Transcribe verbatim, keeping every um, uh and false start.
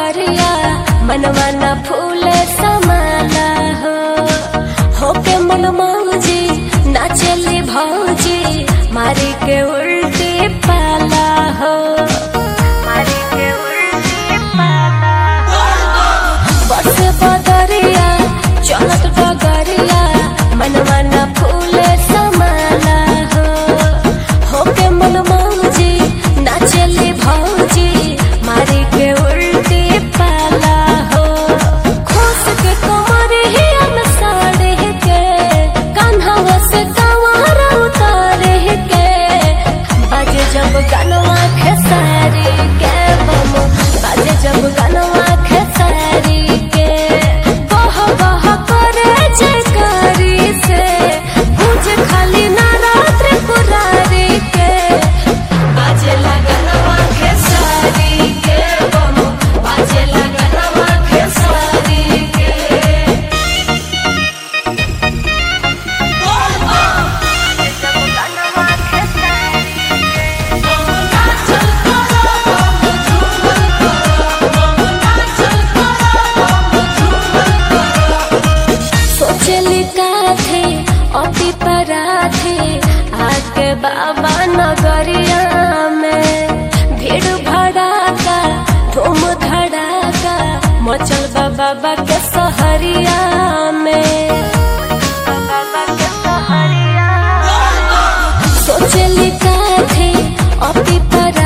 डगरिया मनवा न फूले समाला हो होके मन मौजी नाचली भौजी मारी के उल्टी पाला हो मारी के उल्टी पाला बस बदरिया चलत डगरिया मनवा न फूले समाला हो होके मन मौजी नाचली भौजी मारी के उल्टी पाला हो खोस के कमर ही अनसाड़े के कान्हा से गंवार उतारे के बाजे जब गनवा खेसारी के बम बाजे जब गनवा खेसारी के बह बह करे जयकारी से पूजे खाली नवरात्रि पुरारी के बाजे लगनवा खेसारी के बम बाजे लगनवा खेसारी के बाजे जब गनवा खेसारी सोचली का थे अति पराथे आके बाबा नगरिया में भीड़ भड़ाका धूम धड़ाका मचल बा बाबा के सहरिया में बाबा के सहरिया सोचली का थे अति परा